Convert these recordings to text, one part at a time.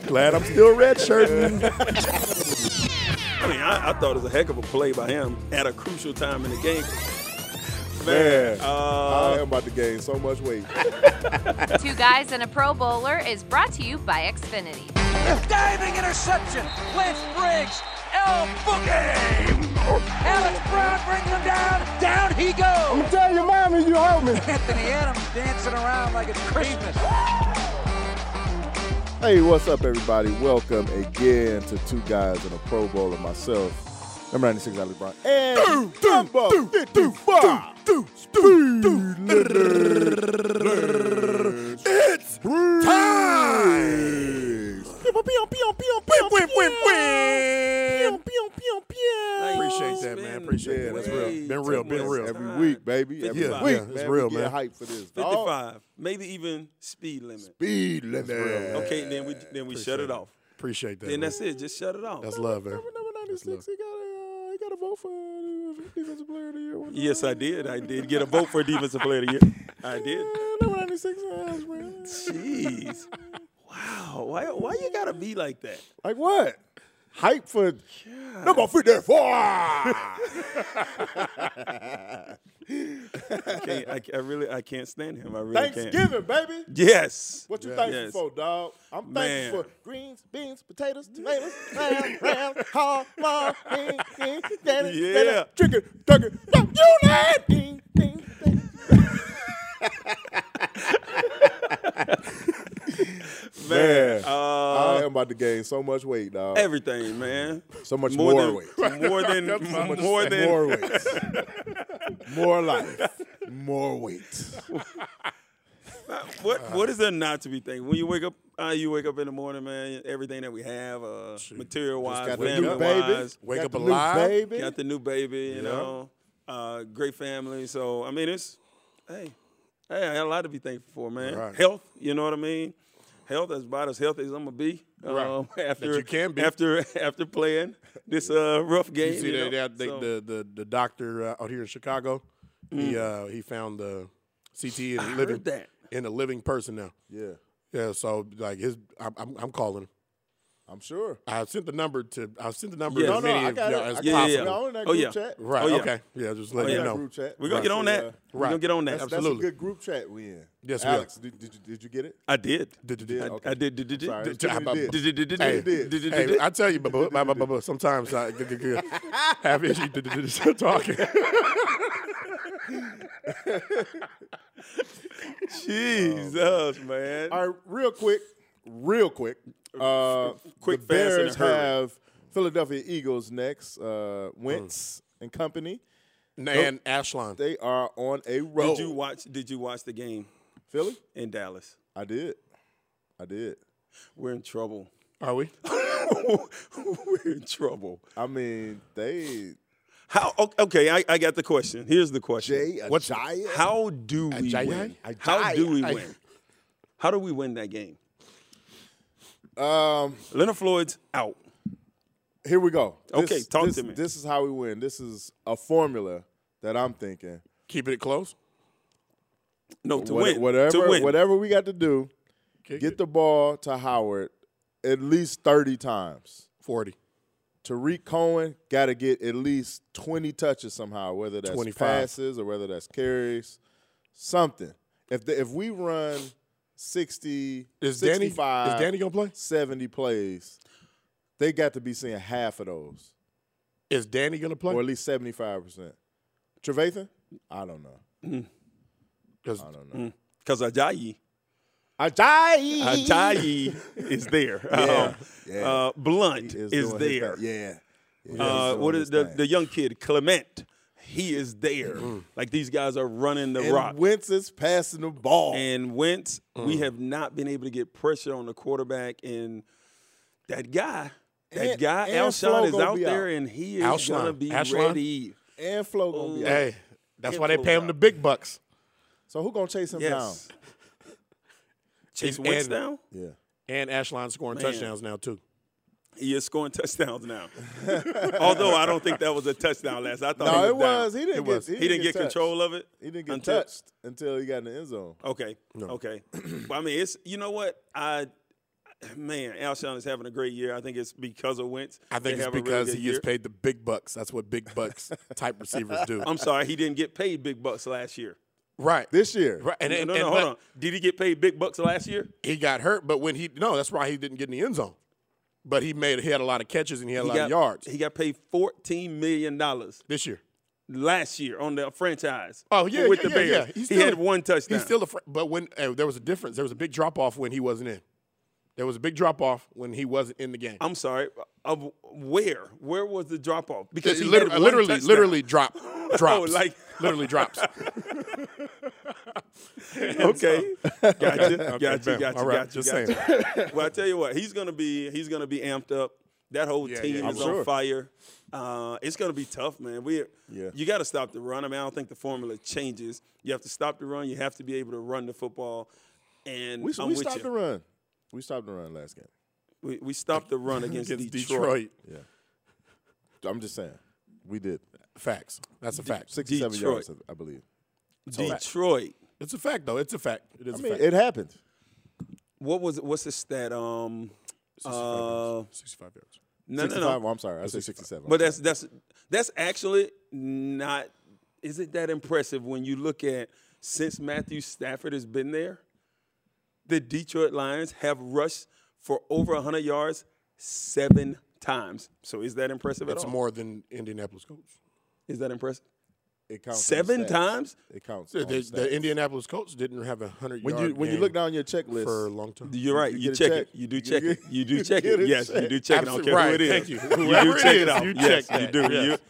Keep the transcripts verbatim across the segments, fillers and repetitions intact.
Glad I'm still redshirting. I mean, I, I thought it was a heck of a play by him at a crucial time in the game. Man, uh, I am about to gain so much weight. Two Guys and a Pro Bowler is brought to you by Xfinity. Diving interception. Lance Briggs. El Boogie. Alex Brown brings him down. Down he goes. I'm going to tell your mommy you hold me. Anthony Adams dancing around like it's Christmas. Hey, what's up, everybody? Welcome again to Two Guys and a Pro Bowler. Myself, number ninety-six, Alex Brown, and number fifty-five, it's time! Appreciate that, man. Appreciate Yeah, that. That's man. real. Been real. Been real. Every week, baby. Every Yeah, week, yeah, it's man. real, we get man. hyped for this. dog. fifty-five, maybe even speed limit. Speed limit. Okay, then we then we shut it off. Appreciate that. Then man. that's it. Just shut it off. That's love, man. Number ninety-six, he got, a, uh, he got a vote for uh, Defensive Player of the Year. One Yes, I did. I did get a vote for Defensive Player of the Year. I did. Uh, number ninety-six, uh, man. Jeez. Wow. Why why you gotta be like that? Like what? Hype for number fifty-four. I can't. I, I really. I can't stand him. I really can't. Thanksgiving, baby. Yes. What you Yeah. thankful Yes. for, dog? I'm Man. thankful for greens, beans, potatoes, tomatoes, ram, ram, hog, log, bean, bean, daddy, Yeah. daddy, chicken, turkey, no, you land. Ding, ding, ding. Man, Uh, I am about to gain so much weight, dog. everything, man. So much More more, than weight. more than So much more than more weight. More life. More weight. What what is there not to be thankful? When you wake up, uh, you wake up in the morning, man. Everything that we have, uh, material wise, Got the family new baby. wise, Wake Got up the new alive. baby. got the new baby. You Yeah. know, uh, great family. So I mean, it's hey, hey, I got a lot to be thankful for, man. Right. Health, you know what I mean. Health is about as healthy as I'm gonna be. Right. Um, after That you can be. after after playing this uh, rough game. You see you that, know? that the, So- the the the doctor uh, out here in Chicago? He uh, he found the C T E in I the heard living that. in a living person now. Yeah, Yeah, so like his, I'm I'm, I'm calling him. I'm sure. I sent the number to I sent the number Yeah. to No, as no, many I of got y'all it. as I Yeah, got yeah, it. yeah. Y'all in that Oh, group yeah. chat. Right. Oh, yeah. Okay. Yeah, just letting Oh, you yeah. know. Group chat. We're gonna get on that. Uh, We're gonna get on that. That's, Absolutely. that's a good group chat we in. Yes, we are. Alex, did, did, you, did you get it? I did. Did- did- did. did- Okay. I did. Did did Sorry, did. Jimmy did. Did did did did Hey, did did Hey, did. I tell you, but, but, but, but, but sometimes I g- g- g- have issues talking. Jesus, man. All right, real quick, real quick. Uh, Quick, the fast, and Bears a hurry. have Philadelphia Eagles next. Uh, Wentz and company. And Ashlon. They are on a roll. Did you watch? Did you watch the game Philly? in Dallas? I did. I did. We're in trouble. Are we? We're in trouble. I mean, they How? o- Okay, I, I got the question. Here's the question. Jay What's- Ajayi. How do we Ajayi? win? Ajayi. How do we I- win? How do we win that game? Um, Leonard Floyd's out. here we go. This- Okay, talk this, to me. This is how we win. This is a formula that I'm thinking. Keeping it close. No, to What- win. Whatever, to win. whatever we got to do, Kick get it. the ball to Howard at least thirty times. forty. Tariq Cohen got to get at least twenty touches somehow, whether that's twenty-five. passes or whether that's carries, something. If the, if we run sixty, Is Danny, sixty-five, is Danny going to play? seventy plays, they got to be seeing half of those, Is Danny going to play? or at least seventy-five percent. Trevathan? I don't know. 'Cause I don't know. Because Ajayi, Ajayi! Ajayi is there. Yeah, Uh, yeah. uh, Blunt He is, doing his there. thing. Yeah. Yeah, he's Uh, doing what his is the, thing. the young kid Clement? He is there. Like these guys are running the and rock. Wentz is passing the ball. And Wentz, we have not been able to get pressure on the quarterback. And that guy, that And- guy, and Flo Alshon is gonna out be there, out. and he is Alshon. going to be Alshon? ready. and Flo gonna be out. hey, that's Him why they close pay him out. the big bucks. So who gonna chase him Yes. Chase And- Wentz and- down? down? Yeah. And Ashlon scoring Man. touchdowns now, too. He is scoring touchdowns now. Although I don't think that was a touchdown last. I thought No, he it was. down. was. He didn't It get- was. he He, didn't didn't get get touched. control of it. He didn't get until, touched until he got in the end zone. Okay. Okay. But I mean, it's you know what I man, Alshon is having a great year. I think it's because of Wentz. I think They it's have a really because good he year. gets paid the big bucks. That's what big bucks type receivers do. I'm sorry, he didn't get paid big bucks last year. Right. This year. Right. And, no, and, no, and no, but hold on. Did he get paid big bucks last year? he got hurt, but when he no, that's why he didn't get in the end zone. But he made he had a lot of catches and he had a He lot got, of yards He got paid fourteen million dollars this year. last year on the franchise. Oh yeah, with yeah, the yeah, Bears. yeah. He's he still- had one touchdown. He's still a fr- but when uh, there was a difference, there was a big drop off when he wasn't in. There was a big drop off when he wasn't in the game. I'm sorry. Of where? Where was the drop off? Because he literally, had one literally, touchdown. literally drop, drops. Oh, like literally drops. okay, gotcha, gotcha, bam. gotcha, All right, gotcha, just gotcha. Well, I tell you what, he's gonna be he's gonna be amped up. That whole Yeah, team yeah, is I'm on sure. fire. Uh, it's gonna be tough, man. We Yeah. you got to stop the run. I mean, I don't think the formula changes. You have to stop the run. You have to be able to run the football. And We, I'm we with stopped you. the run. We stopped the run last game. We, we stopped the run against, Against Detroit. Detroit. Yeah. I'm just saying. We did. Facts. That's a fact. sixty-seven Detroit. yards, I believe. Detroit. It's a fact, though. It's a fact. It is I a mean, fact. it happened. What was what's the stat? Um, uh, sixty-five yards. no, no, sixty-five. no. Oh, I'm sorry. I said sixty-seven. But that's that's that's actually not. Is it that impressive when you look at since Matthew Stafford has been there, the Detroit Lions have rushed for over one hundred yards seven times. So is that impressive That's at all? more than Indianapolis Colts. Is that impressive? it counts on Seven stats. times? It counts. The, on the, stats. the Indianapolis Colts didn't have a hundred when yard you when you game look down your checklist for a long time. You're right. You You, get a check check. it. You do You check get- it. You do you check get it. a Yes, check. you do check it. I don't Absolutely. care Right. who it is. Thank you. You Whoever do it check is, it out. you Yes, check you that. do. Yes.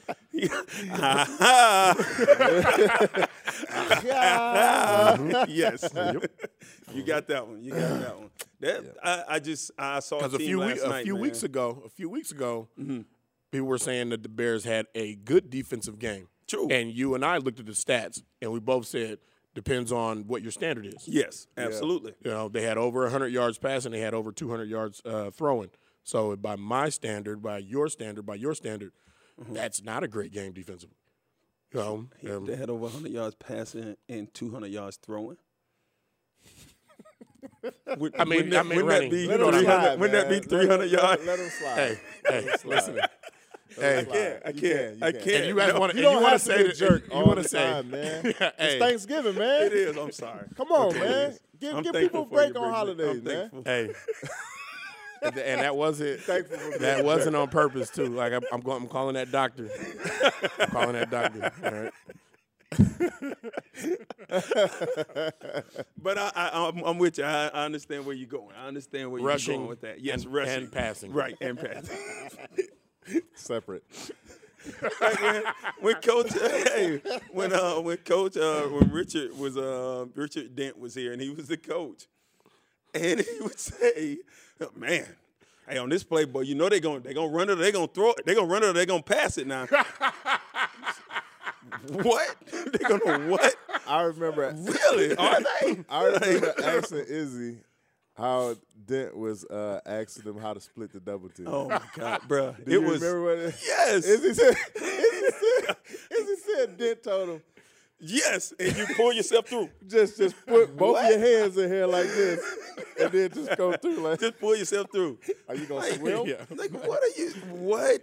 You, yes. You got that one. You got that one. That I, I just I saw a Because a team few last week, a night, few man. weeks ago, a few weeks ago, Mm-hmm. people were saying that the Bears had a good defensive game. True. And you and I looked at the stats, and we both said depends on what your standard is. Yes, absolutely. You know, they had over one hundred yards passing, they had over two hundred yards uh, throwing. So by my standard, by your standard, by your standard, Mm-hmm. that's not a great game defensively. You know, um, They had over one hundred yards passing and two hundred yards throwing. Would, I mean- wouldn't that, I mean wouldn't running. that be Let 'em three hundred? slide, Wouldn't that be man. three hundred Let 'em- yards? Let them slide. hey, hey, listen. Hey, can't. I You can't. can, I you can't. can. and you guys No, want to You you don't want have to to say be a that jerk you all want the to say time, man. Hey. It's Thanksgiving, man. It is. I'm sorry. Come on, Okay, it man. is. Give, I'm give thankful people a for break you, on Bridget. holidays, I'm man. thankful. Hey. and, and that wasn't Thankful for being that a wasn't on purpose too. Like I'm, I'm going, I'm calling that doctor. I'm calling that doctor. All right. But I, I, I'm, I'm with you. I, I understand where you're going. I understand where Rushing you're going with that. Yes, and- rushing and passing. Right, and passing. separate. Like when, when Coach, hey, when uh, when Coach, uh, when Richard was uh, Richard Dent was here and he was the coach, and he would say, oh, "Man, hey, on this play, boy, you know they're gonna they gonna run it, or they gonna throw it, they gonna run it, or they gonna pass it now." What? They gonna what? I remember. Really? Are they? I remember asking Izzy how Dent was uh, asking them how to split the double team. Oh my God, bro! Do It you was remember what it, yes, Izzy said? Izzy said, Izzy said Dent told him yes, and you pull yourself through. just just put both of your hands in here like this, and then just go through like. Just pull yourself through. Are you gonna Like, swim? Yeah. like what are you? What?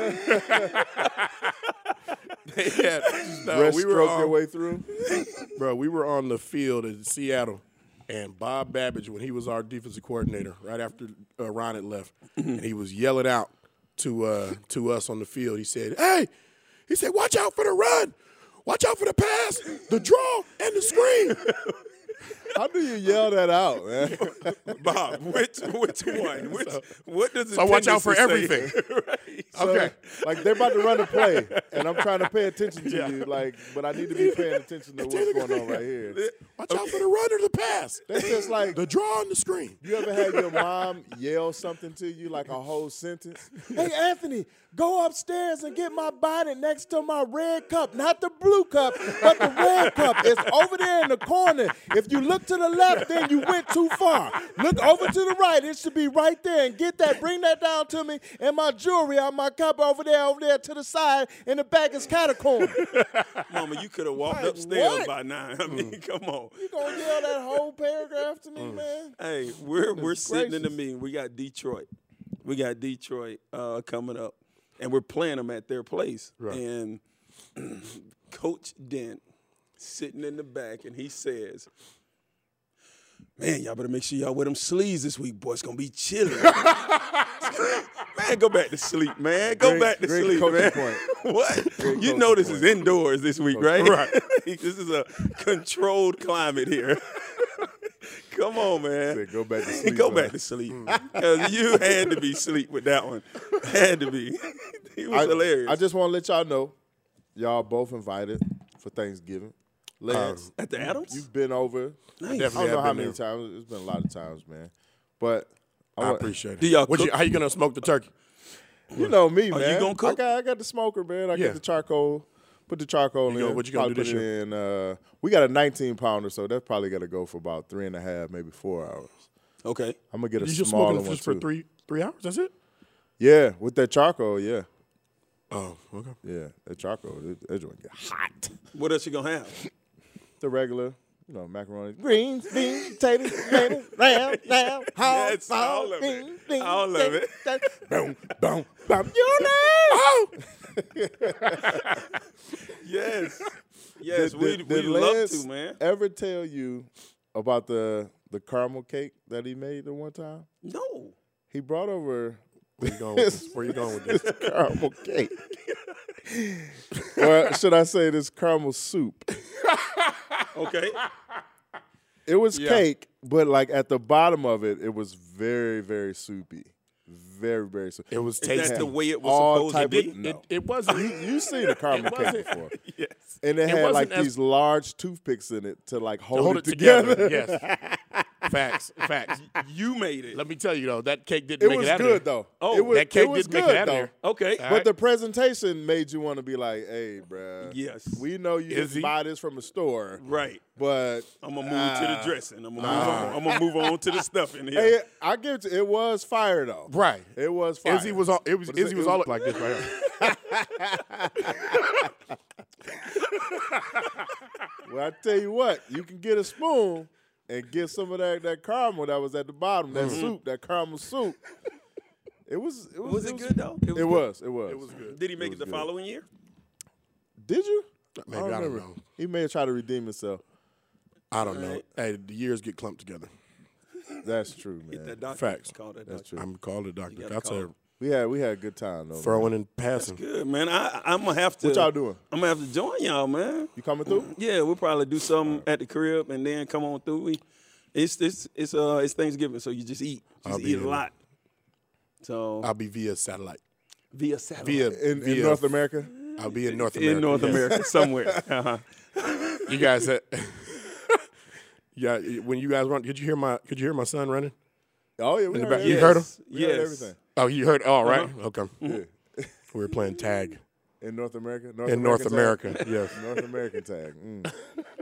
They had, no, Breast we were stroke on, your way through. bro. We were on the field in Seattle, and Bob Babbage, when he was our defensive coordinator, right after uh, Ron had left, and he was yelling out to uh, to us on the field. He said, "Hey," he said, "watch out for the run, watch out for the pass, the draw, and the screen." How do you yell that out, man? Bob, which which one? Which, what does it So watch out for say? everything. Right. So, Okay. like they're about to run a play, and I'm trying to pay attention to you, like, but I need to be paying attention to what's going on right here. Watch out for the run or the pass, That's just like the draw and the screen. you ever had your mom yell something to you, like a whole sentence? Hey, Anthony, go upstairs and get my bonnet next to my red cup, not the blue cup, but the red cup. It's over there in the corner. If you look look to the left, then you went too far. Look over to the right. It should be right there. And get that. Bring that down to me. And my jewelry out my cup over there, over there to the side. In the back is catacomb. Mama, you could have walked Like, upstairs what? by now. I mean, Mm. come on. You gonna yell that whole paragraph to me, Mm. man? Hey, we're we're sitting in the gracious. meeting. We got Detroit. We got Detroit uh, coming up, and we're playing them at their place. Right. And Coach Dent sitting in the back, and he says, "Man, y'all better make sure y'all wear them sleeves this week, boy. It's gonna be chilly." Man, go back to sleep, man. Go Great- back to great sleep, coaching man. point. What? Great You know coaching this is point. indoors this week, right? Right. This is a controlled climate here. Come on, man. Said, go back to sleep, Go man. back to sleep. Because you had to be asleep with that one. Had to be. He was I, hilarious. I just want to let y'all know, y'all both invited for Thanksgiving. Lance, At the Adams? you've been over. Nice. I Definitely don't know have how been many there. times. It's been a lot of times, man. But I, I want- appreciate it. Do y'all What you, cook? how you gonna smoke the turkey? You know me, Are you man. gonna cook? I got, I got the smoker, man. I Yeah. got the charcoal. Put the charcoal You in. gonna- what you gonna Probably do put this it in. Uh, we got a nineteen pounder, so that's probably got to go for about three and a half, maybe four hours. Okay. I'm gonna get a You just smaller smoking one just for too. three three hours? That's it? Yeah, with that charcoal, yeah, Oh, okay. yeah, that charcoal, it, that joint get hot. What else you going to have? The regular, you know, macaroni, greens, beans, potatoes, tomatoes, ram, lamb, hog, Yes, all of it. beans, beans, All of it. beans, boom, boom, boom. You know. Yes. Yes, Did- we did- we did love Lance to, man. Ever tell you about the the caramel cake that he made the one time? No. He brought over Where you going with this? Where you going with this? this caramel cake, or should I say this caramel soup? Okay. It was Yeah. cake, but like at the bottom of it, it was very, very soupy, very, very soupy. It was Is that tasty. the way it was All supposed to type be? of- no. It, it wasn't. You you seen a caramel It cake wasn't- before? Yes. And it, It had like wasn't as- these large toothpicks in it to like hold, to hold it, it together. together. Yes. Facts. Facts. You made it. Let me tell you though, that cake didn't It make was it out good of there. though. Oh, it was, that cake it was didn't good make it out of though. there. Okay. All But right. the presentation made you want to be like, "Hey, bruh, Yes. we know you Is didn't he? buy this from a store, Right. but I'm gonna move to the Ah. dressing. I'm gonna move on. I'm gonna move on to the stuff in here. hey, I give it to it was fire though. Right. It was fire. Izzy was all. It was. But it's- Izzy it was all like this right here. Well, I tell you what, you can get a spoon and get some of that, that caramel that was at the bottom, that soup, that caramel soup. It was. It was, Was it good though? It was. It was. It was good. Did he make It it, the was good. following year? Did you? Maybe I don't, remember. know. He may have tried to redeem himself. I don't know. Right. Hey, the years get clumped together. That's true, Get that man. doctor. Facts. Call that That's doctor. true. I'm called a doctor. gotta That's call a him. We had we had a good time though. man. throwing and passing. Good man. I I'm gonna have to. What y'all doing? I'm gonna have to join y'all, man. You coming through? Yeah, we'll probably do something at the crib and then come on through. We, it's it's it's uh it's Thanksgiving, so you just eat, I'll just be eat a in. lot. So I'll be via satellite. via satellite Via In, in via- North America? I'll be in North America. in North yes. America somewhere. Uh-huh. You guys had. Yeah, when you guys run, could you hear my? Could you hear my son running? Oh yeah, we In the heard back- you everything. heard him? We heard Yes. everything. Oh, you heard? All right. Uh-huh. Okay. Yeah. We were playing tag In North America? North in North American America. tag? Yes. North American tag. Mm.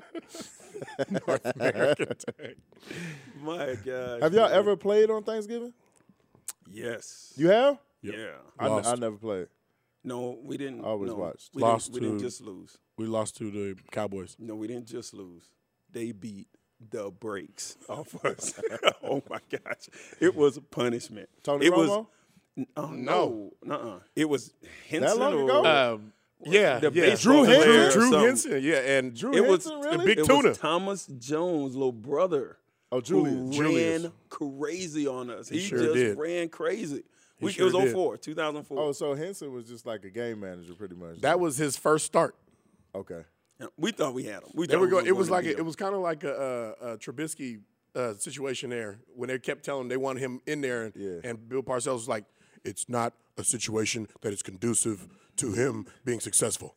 North American tag. My God. Have y'all ever played on Thanksgiving? Yes. You have? Yeah. I, n- Lost. I never played. No, we didn't. Always no, watched. We Lost didn't, we didn't to- just lose. We lost to the Cowboys. No, we didn't just lose. They beat the brakes off us. Oh my gosh, it was a punishment. Tony it Romo? Was, uh, no, uh-uh. It was Henson. long or, ago? Um, yeah, The yeah. baseball Drew player Henson. or Drew something. Henson. Yeah, and Drew It was Henson, the really? big It tuna. was Thomas Jones' little brother. Oh, Julius. Who Julius. ran crazy on us. He, sure just did. ran crazy. We, sure it was did. oh four, two thousand four. Oh, so Henson was just like a game manager pretty much. That was his first start. Okay. Yeah, we thought we had him. We They thought were we going. were It was gonna like beat a, it him. was kind of like a, a, a Trubisky uh, situation there when they kept telling him they wanted him in there, and, Yeah. and Bill Parcells was like, "It's not a situation that is conducive to him being successful."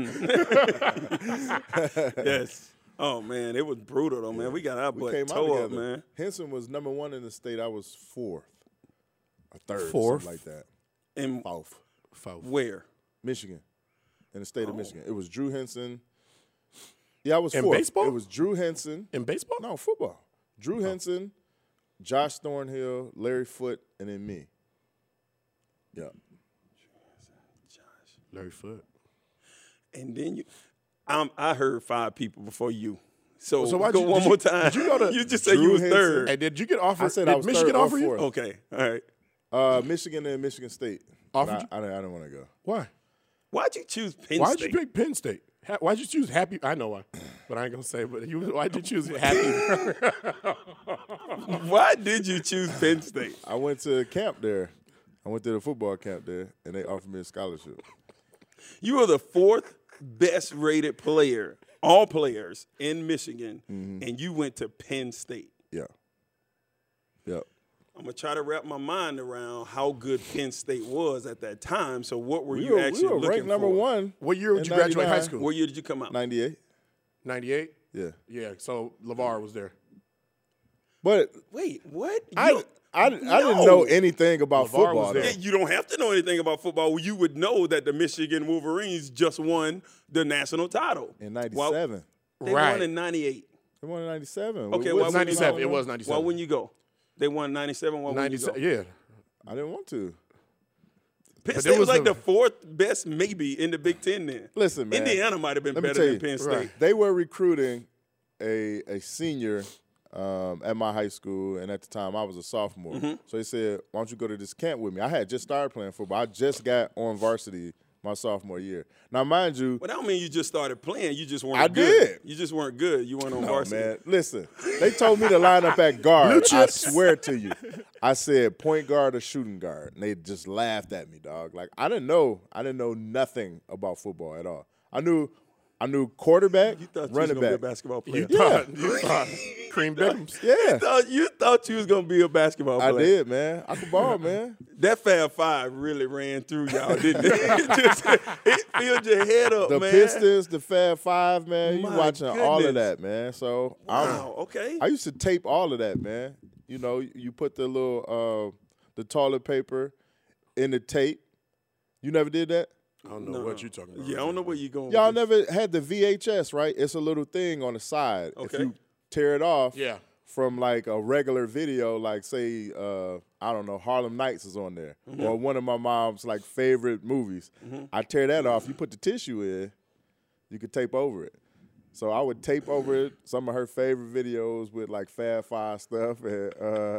Yes. Oh man, it was brutal though, man. We got our We butt came out toe up, together. man. Henson was number one in the state. I was fourth. Or third. Fourth? Something like that. And Fourth. Foul. where? Michigan. In the state of Oh. Michigan. It was Drew Henson, Yeah, I was In fourth. baseball? It was Drew Henson. In baseball? No, football. Drew Henson, Josh Thornhill, Larry Foote, and then me. Yeah. Larry Foote. And then you, um, I heard five people before you. So, So why'd go you- one did you- more time. did you go to You just said Drew you was Henson? third. Hey, did you get offered? I said did I was Michigan third or offer you? fourth. Okay, all right. Uh, Michigan and Michigan State. Offered I, you? I, didn't- I didn't want to go. Why? Why'd you choose Penn Why'd State? you pick Penn State? Ha- Why'd you choose Happy? I know why, but I ain't gonna say. But you, why'd you choose Happy? Why did you choose Penn State? I went to camp there. I went to the football camp there, and they offered me a scholarship. You were the fourth best rated player, all players in Michigan, and you went to Penn State. Yeah. Yep. I'm gonna try to wrap my mind around how good Penn State was at that time. So, what were We you were, actually we were looking ranked number for? one. What year did in you graduate high ninety-nine. school? What year did you come out? ninety-eight. ninety-eight. Yeah. Yeah. So LeVar was there. But Wait, what? I, You- I, I didn't No. know anything about LeVar football. was there. though. Yeah, you don't have to know anything about football. You would know that the Michigan Wolverines just won the national title In Why- ninety-seven. They Right. won in ninety-eight. They won in ninety-seven. Okay, What- why what- ninety-seven. It was Why ninety-seven. wouldn't you go? They won ninety-seven. Why wouldn't you go? ninety-seven. Yeah. I didn't want to. Penn But State there was was like a- the fourth best maybe in the Big Ten then. Listen, man. Indiana might have been Let me better tell than you, Penn State. right. They were recruiting a a senior um, at my high school, and at the time I was a sophomore. Mm-hmm. So they said, "Why don't you go to this camp with me?" I had just started playing football. I just got on varsity my sophomore year. Now, mind you, But that don't mean you just started playing. You just weren't I good. did. You just weren't good. You weren't on no, varsity. man, listen, they told me to line up at guard. I swear to you, I said point guard or shooting guard, and they just laughed at me, dog. Like I didn't know, I didn't know nothing about football at all. I knew, I knew quarterback, You thought you was running gonna be a back. basketball player. You Yeah. thought, you thought Cream Beckham's. You Yeah, thought, you thought you was gonna be a basketball I player. did, man. I could ball, man. That Fab Five really ran through y'all, didn't it? it, just, it filled your head up, The man. Pistons, the Fab Five, man. You My watching all of goodness. that, man. So Wow. I'm, Okay. I used to tape all of that, man. You know, you put the little uh, the toilet paper in the tape. You never did that? I don't know what you're talking about. Yeah, I don't know where you going. Y'all with this. never had the V H S, right? It's a little thing on the side. If Okay. you tear it off Yeah. from like a regular video, like say, uh, I don't know, Harlem Nights is on there, Mm-hmm. or one of my mom's like favorite movies. I tear that off. You put the tissue in, you could tape over it. So I would tape over it some of her favorite videos with like Fab Five stuff and, uh,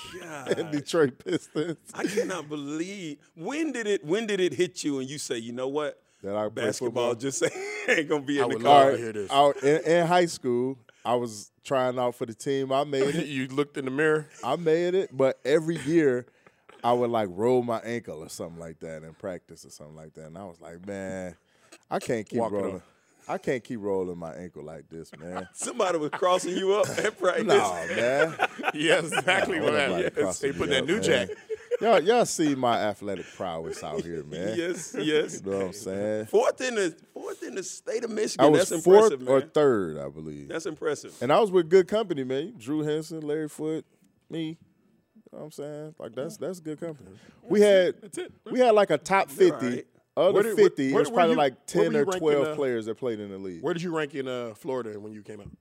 and Detroit Pistons. I cannot believe when did it when did it hit you and you say, you know what? That I play Basketball football. just ain't gonna be in I the would car. love to hear this. Out in, in high school, I was trying out for the team. I made it. You looked in the mirror. I made it, but every year I would like roll my ankle or something like that in practice or something like that. And I was like, man, I can't keep Walk it rolling. off. I can't keep rolling my ankle like this, man. Somebody was crossing you up at practice. No, man. Yeah, exactly what Nobody happened. crossing They put me that up, new man. jack. Y'all, y'all see my athletic prowess out here, man. Yes, yes. You know what I'm saying? Fourth in the fourth in the state of Michigan. I was That's fourth impressive, or man. third, I believe. That's impressive. And I was with good company, man. Drew Henson, Larry Foote, me. You know what I'm saying? Like that's that's good company. We had it. we had like a top fifty. right. Other Where did- fifty, where- it was where probably you- like where ten were you or ranked in, twelve uh, players that played in the league. Where did you rank in uh, Florida when you came out?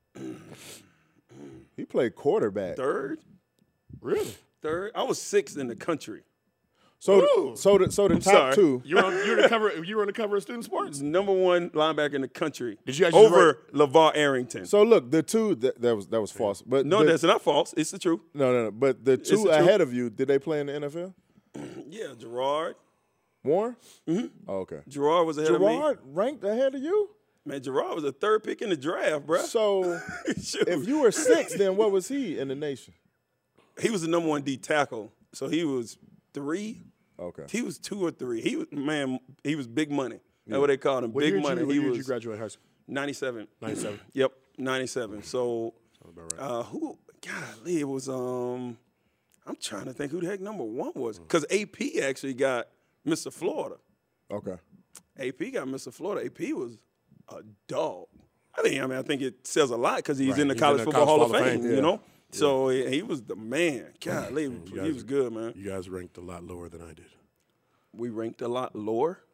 He played quarterback. Third, Really? third. I was sixth in the country. So Ooh. so the so the top sorry. two. You were on, you were the cover. You were on the cover of Student Sports. Number one linebacker in the country. Did you actually over LeVar Arrington? So look, the two that, that was that was false. But no, the, that's not false. It's the truth. no, no, no. But the two the truth. ahead of you, did they play in the N F L? Yeah, Gerard. Warren? Mm-hmm. Oh, okay. Gerard was ahead of Gerard ranked ahead of you? me. Man, Gerard was the third pick in the draft, bro. So Shoot. if you were six, then what was he in the nation? He was the number one D tackle, so he was three. Okay. He was two or three. He was man. He was big money. That's what they called him. What big year did money. you, what he year was did you graduate high school? ninety-seven. ninety-seven. Yep, ninety-seven. So, about right. uh, who? Golly, it was. Um, I'm trying to think who the heck number one was, because A P actually got Mister Florida. Okay. A P got Mister Florida. A P was a dog. I think. I mean, I think it says a lot because he's Right. in the He's College in the Football College Hall of Hall of Fame. Fame, You yeah. know. So he, he was the man. Golly, he guys- was good, man. You guys ranked a lot lower than I did. We ranked a lot lower.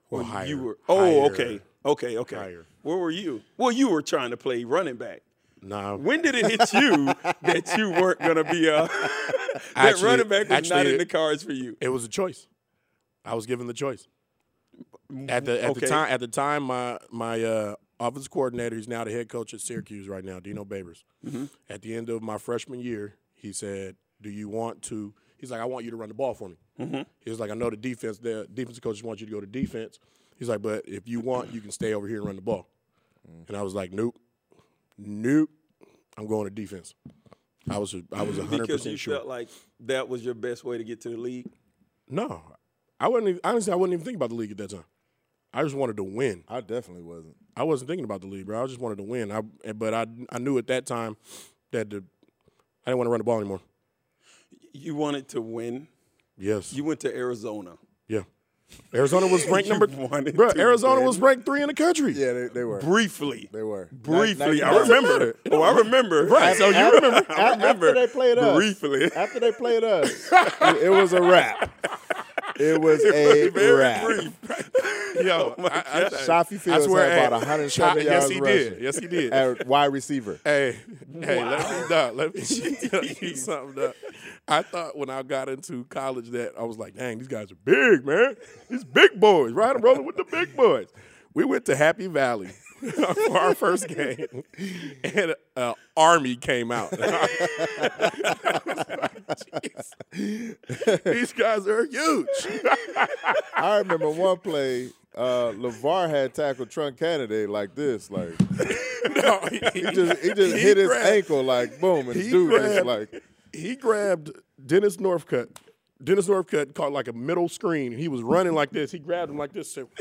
Well, Or higher. You were. Oh, Higher. okay, okay, okay. Higher. Where were you? Well, you were trying to play running back. Nah. When did it hit you that you weren't going to be a that Actually- running back was actually, not in it- the cards for you? It was a choice. I was given the choice. At the at Okay. the time at the time my my uh, offensive coordinator, he's now the head coach at Syracuse right now, Dino Babers. Mm-hmm. At the end of my freshman year, he said, "Do you want to?" He's like, "I want you to run the ball for me." Mm-hmm. He was like, "I know the defense. The defensive coaches want you to go to defense." He's like, "But if you want, you can stay over here and run the ball." And I was like, "Nope, nope, I'm going to defense." I was a, I was a hundred Because you percent sure. felt like that was your best way to get to the league. No, I wasn't even, honestly. I wasn't even thinking about the league at that time. I just wanted to win. I definitely wasn't. I wasn't thinking about the league, bro. I just wanted to win. I, but I, I knew at that time that the, I didn't want to run the ball anymore. You wanted to win. Yes. You went to Arizona. yeah. Arizona was ranked You number. wanted Bro, to Arizona win. was ranked three in the country. Yeah, they, they were. Briefly. They were. Briefly. Not- I not- remember. Oh, I remember. Right. So you After- remember? I remember. After they played us. Briefly. After they played us, it, it was a wrap. It was a Very wrap. brief. Yo, Oh, my I, I, God. Shafi I Fields swear, had hey, about one hundred Sha- seventy yes, yards he rushing did. Yes, he did. at wide receiver. Hey, hey, let me dog, let me tell you something. Dog. I thought when I got into college that I was like, dang, these guys are big, man. These big boys, right? I'm rolling with the big boys. We went to Happy Valley for our first game, and uh, Army came out. I was like, "Jeez, these guys are huge. I remember one play, uh, LeVar had tackled Trunk Kennedy like this, like No, he, he just he just he hit his grabbed- ankle like boom, and he dude just grabbed- like he grabbed Dennis Northcutt. Dennis Northcutt caught like a middle screen. He was running like this. He grabbed him like this. Said,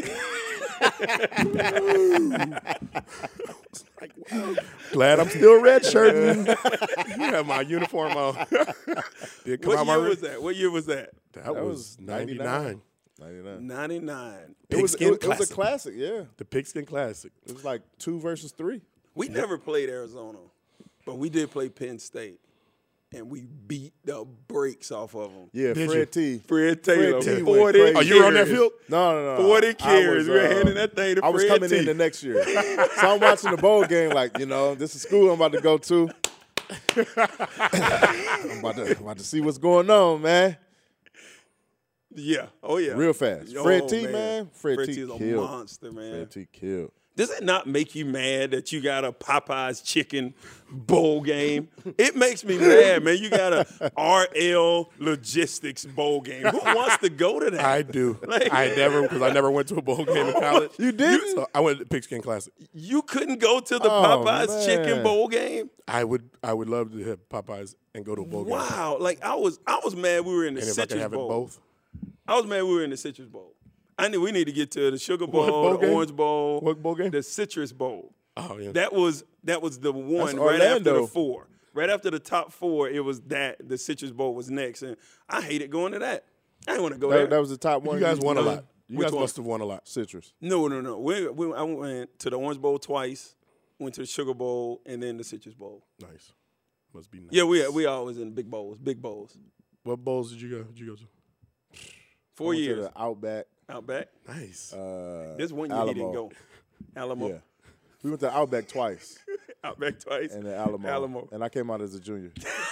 like, wow. Glad I'm still redshirting. You have my uniform on. Did come What out year my was that? What year was that? That, That was was ninety-nine. ninety-nine. ninety-nine. It was, Pigskin it, it was Classic. a classic, yeah. The Pigskin Classic. It was like two versus three. We never played Arizona, but we did play Penn State, and we beat the brakes off of them. Yeah, Did Fred T. Fred Taylor, T went forty crazy. Oh, you were on that carries. field? No, no, no. forty I carries. was, We were uh, handing that thing to I was Fred coming T. in the next year. So I'm watching the bowl game like, you know, this is school I'm about to go to. I'm about to, I'm about to see what's going on, man. Yeah. Oh, yeah. Real fast. Oh, Fred T, man. Fred, Fred T, T is a killed. monster, man. Fred T killed. Does it not make you mad that you got a Popeyes chicken bowl game? It makes me mad, man. You got a R L Logistics bowl game. Who wants to go to that? I do. Like- I never, because I never went to a bowl game in college. You didn't? So I went to the Pigskin Classic. You couldn't go to the Oh, Popeyes man. chicken bowl game? I would, I would love to have Popeyes and go to a bowl game. Wow. Like I was I was mad we were in the And if I could Citrus have it Bowl. both. I was mad we were in the Citrus Bowl. I knew we need to get to the Sugar What Bowl, bowl the game? Orange Bowl, What bowl game? the Citrus Bowl. Oh, yeah. That was that was the one That's right after Orlando. the four. Right after the top four, it was that the Citrus Bowl was next, and I hated going to that. I didn't want to go there. That, that was the top one. You guys won a uh, lot. You Which guys one? must have won a lot. Citrus. no, no, no. We, we, I went to the Orange Bowl twice, went to the Sugar Bowl, and then the Citrus Bowl. Nice. Must be nice. Yeah, we we always in big bowls, big bowls. What bowls did you go? Did you go to? Four Went to years the Outback. out back. Nice. Uh, This one year he didn't Alamo. go. Alamo, Yeah. We went to Outback twice out back twice. and then Alamo. Alamo. And I came out as a junior.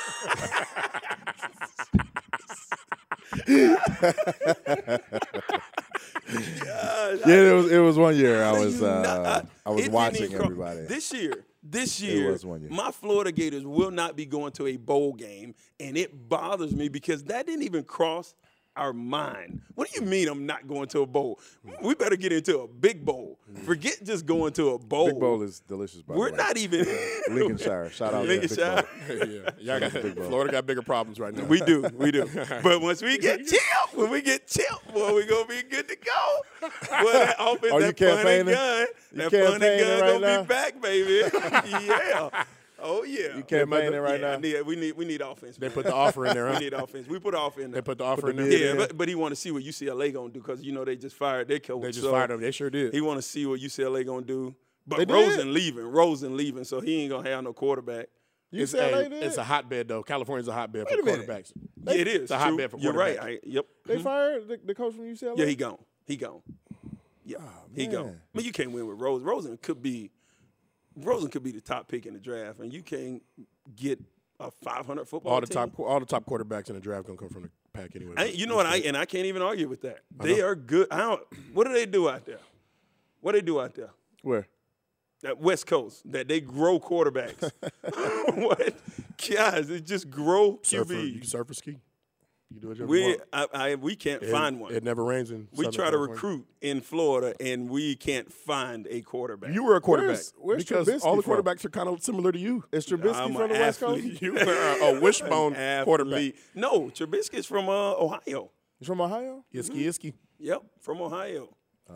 Yeah, it was it was one year I was You uh, not- I it was didn't watching even cross- everybody. This year, this year, was one year. my Florida Gators will not be going to a bowl game, and it bothers me because that didn't even cross our mind. What do you mean I'm not going to a bowl? We better get into a big bowl. Forget just going to a bowl. Big Bowl is delicious, by We're the way. not even Lincolnshire. Shout out to Big Lincolnshire. Bowl. yeah, y'all got Big bowl. Florida got bigger problems right now. We do, we do. But once we get chilled, when we get chilled, boy, we gonna be good to go. Boy, that offense, Are you that punting campaigning? gun, You that punting campaigning gun right gonna now? be back, baby. Yeah. Oh yeah. You campaigning right yeah, I now? need, we need we need offense. They man. put the offer in there, we huh? need offense. We put offense in They there. put the offer in the there. bid yeah, in. but but he want to see what U C L A gonna do because you know they just fired their coach. They just so fired him. They sure did. He want to see what U C L A gonna do. But They did? Rosen leaving, Rosen leaving, so he ain't gonna have no quarterback. You It's, said hey, they did? it's a hotbed though. California's a hotbed for Wait a minute. quarterbacks. Yeah, it is. It's a true. hotbed for You're right. quarterbacks. I, yep. They fired the, the coach from U C L A? Yeah, he gone. He gone. Yeah, he go. I man. mean, you can't win with Rosen. Rosen could be, Rosen could be the top pick in the draft, and you can't get a five hundred football All the team. top all the top quarterbacks in the draft gonna come from the pack anyway. I, you know what? I and I can't even argue with that. They are good. I don't. What do they do out there? What do they do out there? Where? At West Coast, that they grow quarterbacks. What? Guys, they just grow Q Surfer, Bs. you can surf or ski. You can do it. We, I, I, we can't it, find one. It never rains in. We Southern try to California. recruit in Florida, and we can't find a quarterback. You were a quarterback Where's- where's because Trubisky all the from? quarterbacks are kind of similar to you. Is Trubisky I'm from an the West Coast? athlete. You were a, a wishbone An quarterback. athlete. No, Trubisky's from uh, Ohio. He's from Ohio? Iski iski. Yep, from Ohio.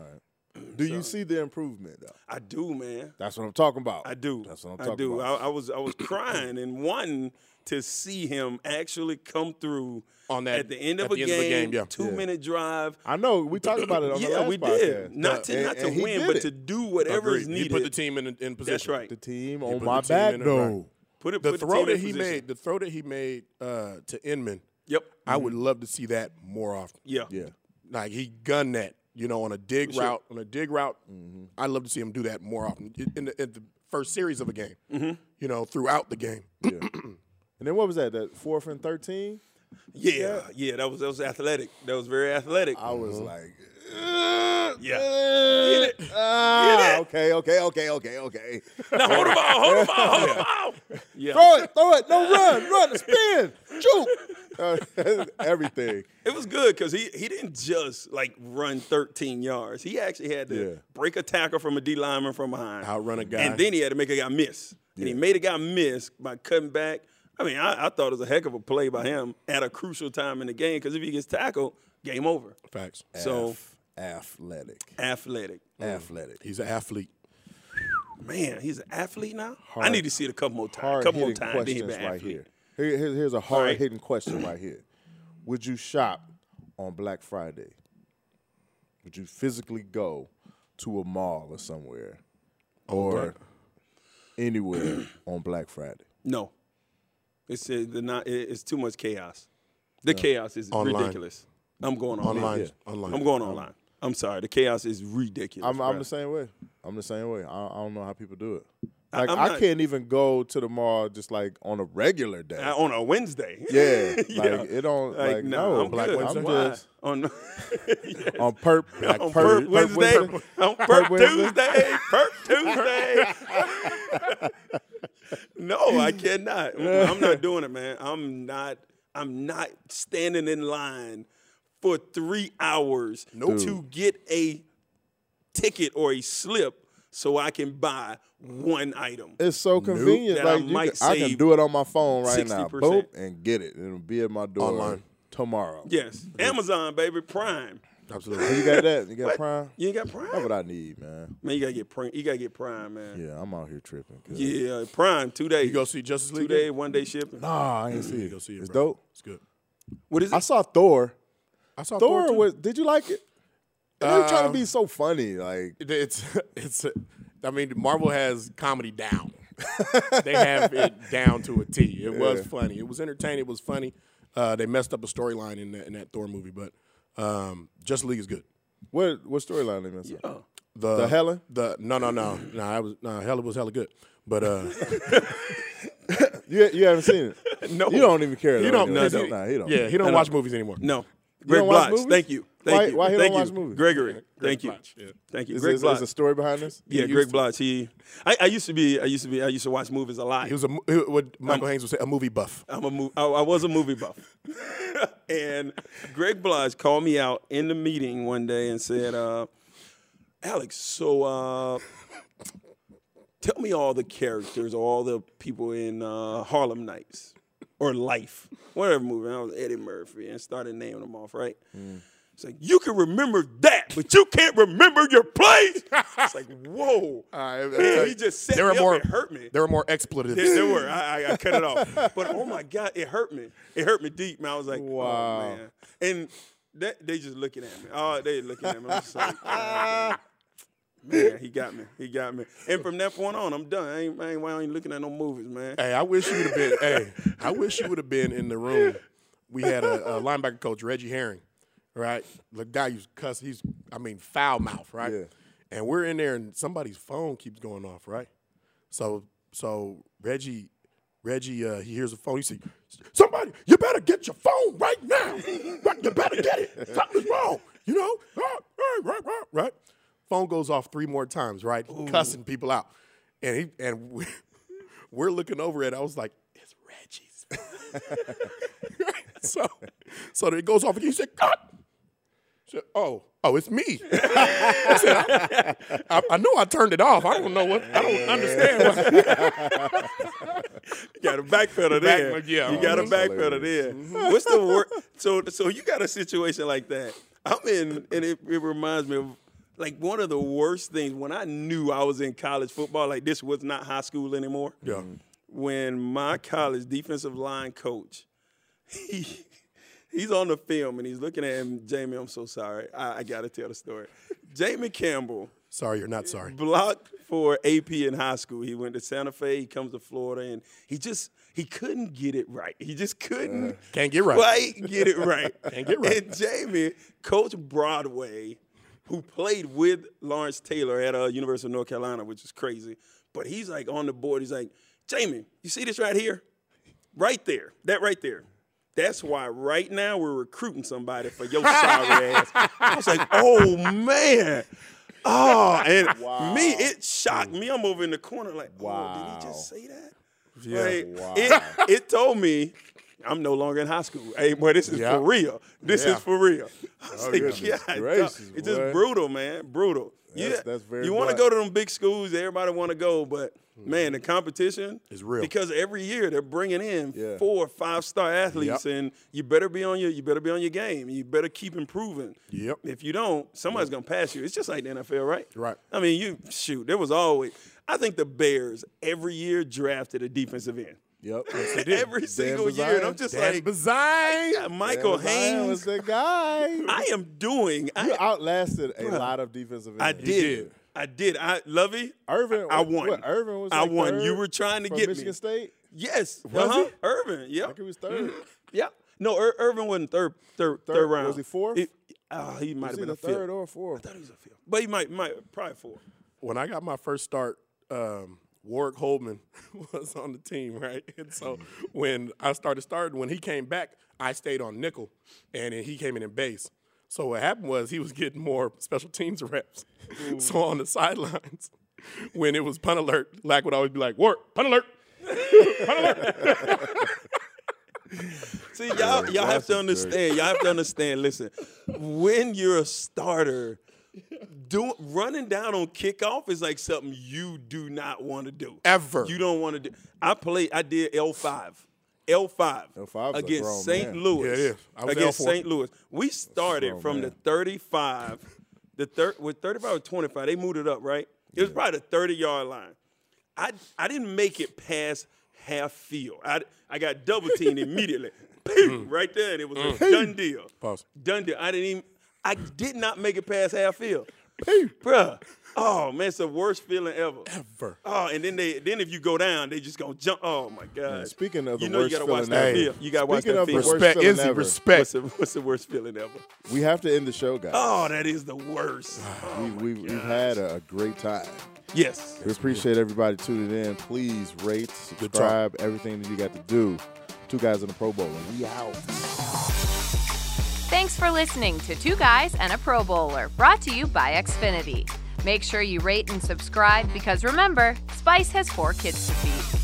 Do you see the improvement, though? I do, man. That's what I'm talking about. I do. That's what I'm I talking do. about. I, I was I was crying and wanting to see him actually come through On that- at the end of, at a, the end game, of the game, yeah. two Yeah. minute drive. I know. We talked about it on the Yeah, last we podcast. did. Not to And- not to and he win, did but it. to do whatever Agreed. is needed. He put the team in, in position. That's right. The team He on put my the team back, in the though. right. Put it. The put throw the team that in he position. made, the throw that he made uh, to Inman, Yep. I would love to see that more often. Yeah. Yeah. Like he gunned that, you know, on a dig Sure. route. On a dig route, I'd love to see him do that more often in the, in the first series of a game. Mm-hmm. You know, throughout the game. And then what was that? That fourth and thirteen? Yeah. Yeah. That was that was athletic. That was very athletic. I was like, yeah. yeah. Get it. Ah, okay, okay, okay, okay, okay. Now hold the ball. Hold the ball. Hold the ball. Yeah. Throw it, throw it. No, run, run, spin, shoot. Uh, everything. It was good because he, he didn't just like run thirteen yards. He actually had to Yeah. break a tackle from a D lineman from behind. Outrun a guy. And then he had to make a guy miss. And he made a guy miss by cutting back. I mean, I, I thought it was a heck of a play by him at a crucial time in the game because if he gets tackled, game over. Facts. So Athletic. athletic. Athletic. He's an athlete. Man, he's an athlete now? I need to see it a couple more times. Hard couple more hitting times. Then he questions been an right athlete. here. Here- here- Here's a hard right. hitting question right here. Would you shop on Black Friday? Would you physically go to a mall or somewhere or anywhere on Black Friday? No. It's, uh, the not, it- it's too much chaos. The chaos is Online. ridiculous. I'm going online. Online. Yeah. Online. I'm going online. I'm sorry. The chaos is ridiculous. I'm, I'm bruh. the same way. I'm the same way. I, I don't know how people do it. I- Like I'm I not- can't even go to the mall just like on a regular day. Uh, on a Wednesday. Yeah, Yeah. like it don't Like, like, no, no. I'm Black good. Wednesday. I'm Why? just on on perp like on perp, Perp Wednesday, Wednesday. on Perp Perp Wednesday. Tuesday, Perp Tuesday. No, I cannot. I'm not doing it, man. I'm not. I'm not standing in line for three hours to get a ticket or a slip so I can buy one item. It's so convenient. That I Like you might can, I can save do it on my phone right now. sixty percent. Boop, and get it. It'll be at my door Online. tomorrow. Yes, Amazon, baby, Prime. Absolutely. You got that? You got What? Prime? You ain't got Prime? That's what I need, man. Man, you gotta get Prime. You gotta get Prime, man. Yeah, I'm out here tripping. 'cause- Yeah, Prime, two days. You go see Justice two League? day, one day shipping. Nah, I ain't see You it. go see it, It's bro. dope. It's good. What is it? I saw Thor. I saw Thor too. was. Did you like it? They were trying to Um, be so funny. Like It's it's. I mean, Marvel has comedy down. They have it down to a T. It was Yeah. funny. It was entertaining. It was funny. Uh, they messed up a storyline in that in that Thor movie, but um, Justice League is good. what? What storyline they missing? Oh. The The Helen? The no no no no. I was no Helen was hella good, but uh, You you haven't seen it? No. You don't even care. you though, don't. do you? cause he- Nah, he don't. Yeah, he don't I watch don't. movies anymore. No. Greg don't watch Blotch. movies? Thank you. Thank Why- you. why he Thank don't you. watch movies? Gregory. Thank you. Blotch, yeah. Thank you. Is, Greg is, is Blotch. a story behind this? Yeah, used Greg to- Blotch. He, I, I used to be. I used to be. I used to watch movies a lot. He was a mo- he- what Michael Haynes would say a movie buff. I'm a mov- I, I was a movie buff. And Greg Blige called me out in the meeting one day and said, uh, Alex, so uh, tell me all the characters or all the people in uh, Harlem Nights or Life, whatever movie. And I was Eddie Murphy and started naming them off, right? Mm. It's like, you can remember that, but you can't remember your plays. It's like, whoa. Uh, Man, he just set there me were up more. and hurt me. There were more expletives. There, there were. I, I, I cut it off. But oh my God, it hurt me. It hurt me deep, man. I was like, Wow. oh man. And that, they just looking at me. Oh, they looking at me. I'm just like, oh, man, he got me. He got me. And from that point on, I'm done. I ain't, I ain't, I ain't looking at no movies, man. Hey, I wish you would have been. hey, I wish you would have been in the room. We had a, a linebacker coach, Reggie Herring. right? The guy used to cuss. He's, I mean, foul mouth, right? Yeah. And we're in there, and somebody's phone keeps going off, right? So, so Reggie, Reggie, uh, he hears the phone. He says, "Somebody, you better get your phone right now. Right, you better get it. Something's wrong. You know, right, right, right, right." Phone goes off three more times, right? Ooh. Cussing people out, and he and we, we're looking over at it. I was like, "It's Reggie's." so, so it goes off again. He said, "God." Said, oh, oh, it's me. I, said, I, I, I know I turned it off. I don't know what. I don't understand. What. You got to backpedal there. Back, yeah, you got to backpedal there. Mm-hmm. What's the word? So, so you got a situation like that. I'm in, and it, it reminds me of like one of the worst things when I knew I was in college football. Like this was not high school anymore. Yeah. When my college defensive line coach, he. He's on the film, and he's looking at him. Jamie, I'm so sorry. I, I got to tell the story. Jamie Campbell. Sorry, you're not sorry. Blocked for A P in high school. He went to Santa Fe. He comes to Florida, and he just he couldn't get it right. He just couldn't. Uh, can't get right. Quite get it right. Can't get right. And Jamie, Coach Broadway, who played with Lawrence Taylor at uh, University of North Carolina, which is crazy. But he's like on the board. He's like, Jamie, you see this right here? Right there. That right there. That's why right now we're recruiting somebody for your sorry ass. I was like, oh, man. Oh, and wow. me, it shocked me. I'm over in the corner like, wow. oh, did he just say that? Yeah. Like, wow. it, it told me I'm no longer in high school. Hey, boy, this is yeah. for real. This yeah. is for real. I was oh, like, yeah, gracious, it's just boy. brutal, man, brutal. That's, yeah, that's very you want to black. go to them big schools. Everybody want to go, but man, the competition is real because every year they're bringing in yeah. four, five star athletes, yep. and you better be on your you better be on your game. You better keep improving. Yep. If you don't, somebody's yep. gonna pass you. It's just like the N F L, right? Right. I mean, you shoot. There was always. I think the Bears every year drafted a defensive end. Yep. Yes, every single Dan year, and I'm just Dan like, Bazine. yeah, Michael Dan Bazine Haynes was the guy. I am doing. You I, outlasted a Bruh. lot of defensive ends. I did. did. I did. I Lovey. Irvin, I won. What, Irvin was. I like won. third You were trying to from get Michigan me. State. Yes. Was uh-huh. he? Irvin. Yeah. Like he was third. Yeah. No, Ir- Irvin wasn't third. Third. Third, Third- round. was he fourth? He, uh, he might Was have been he a the third fifth. or fourth? I thought he was a fifth, but he might might probably fourth. When I got my first start, um, Warwick Holman was on the team, right? And so when I started starting, when he came back, I stayed on nickel, and then he came in in base. So what happened was he was getting more special teams reps. So on the sidelines, when it was punt alert, Lack would always be like, "Warwick, punt alert, punt alert." See, y'all, y'all have to understand. Y'all have to understand. Listen, when you're a starter, doing running down on kickoff is like something you do not want to do. Ever. You don't want to do. I played. I did L five. L five L five's a against grown Saint man. Louis. Yeah, it is. I was against L four. Saint Louis. We started grown from man. the thirty-five. The thir- with thirty-five or twenty-five, they moved it up, right? It was probably the thirty-yard line. I I didn't make it past half field. I, I got double teamed immediately. Boom, right there, and it was a done deal. Pause. Done deal. I didn't even. I did not make it past half field. Bruh. Oh man, it's the worst feeling ever. Ever. Oh, and then they then if you go down, they just gonna jump. Oh my God. Yeah, speaking of the you know worst you gotta watch feeling that ever. film. You gotta watch Speaking that of the film. worst Respect, feeling Izzy, ever. respect. What's the, what's the worst feeling ever? We have to end the show, guys. Oh, that is the worst. Oh, we, we, we've had a, a great time. yes. We appreciate everybody tuning in. Please rate, Good subscribe, everything that you got to do. Two Guys in the Pro Bowl, and we out. Thanks for listening to Two Guys and a Pro Bowler, brought to you by Xfinity. Make sure you rate and subscribe because remember, Spice has four kids to feed.